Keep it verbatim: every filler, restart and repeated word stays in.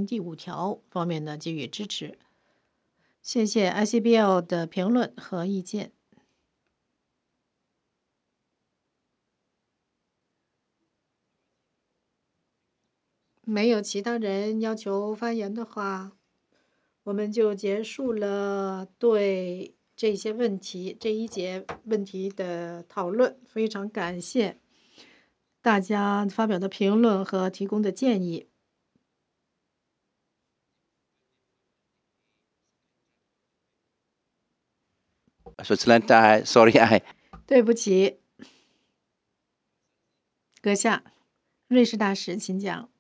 令第五条方面呢给予支持。谢谢 I C B L 的评论和意见。没有其他人要求发言的话，我们就结束了对这些问题这一节问题的讨论。非常感谢大家发表的评论和提供的建议。 Switzerland, uh, sorry, I 对不起，阁下，瑞士大使，请讲。